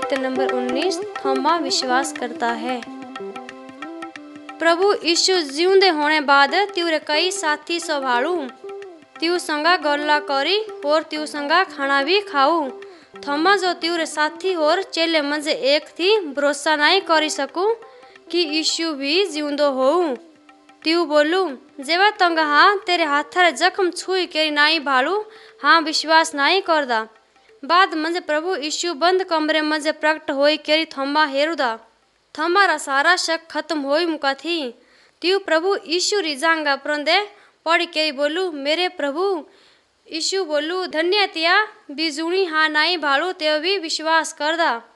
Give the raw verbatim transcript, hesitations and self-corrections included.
सत्य नंबर उन्नीस, थोमा विश्वास करता है। प्रभु यीशु जिउंदे होने बाद तिउरे कई साथी संभालू, त्यू संगा गल्ला करी और त्यू संगा खाना भी खाऊ। थोमा जो तिउरे साथी और चेले मंजे एक थी, भरोसा नहीं करी सकू कि यीशु भी जिउंदो होऊ। त्यू बोलू, जेवा तंगा हाँ तेरे हाथारे जख्म छुई केरी नाई भालू, हाँ विश्वास नहीं करदा। बाद मंजे प्रभु यीशु बंद कमरे मंजे प्रकट होई केरी थोमा हेरुदा। थोमा सारा शक खत्म होई मुका थी। त्यू प्रभु यीशु री जांगा प्रंदे पड़ी केरी बोलू, मेरे प्रभु। यीशु बोलू, धन्य तिया बिजुणी हाँ नाई भालू ते भी विश्वास करदा।